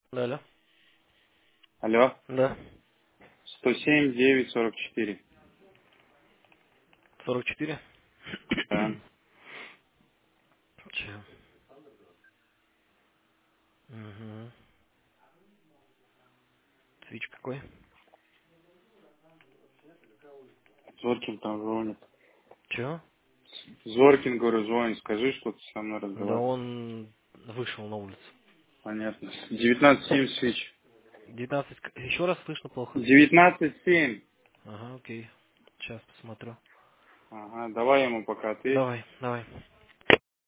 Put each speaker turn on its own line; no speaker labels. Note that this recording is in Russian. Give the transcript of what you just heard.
Да, алло.
Алло.
Да.
107 9 44.
44.
Да.
Че? Угу. Свич какой?
Зоркин там звонит.
Че?
Зоркин, говорю, звонит. Скажи, что ты со мной
Да
разговариваешь.
он вышел на улицу.
Понятно. 19.7 свич.
19. Еще раз слышно плохо.
19.7.
Ага, окей. Сейчас посмотрю.
Ага, давай ему пока ответь.
Давай, давай.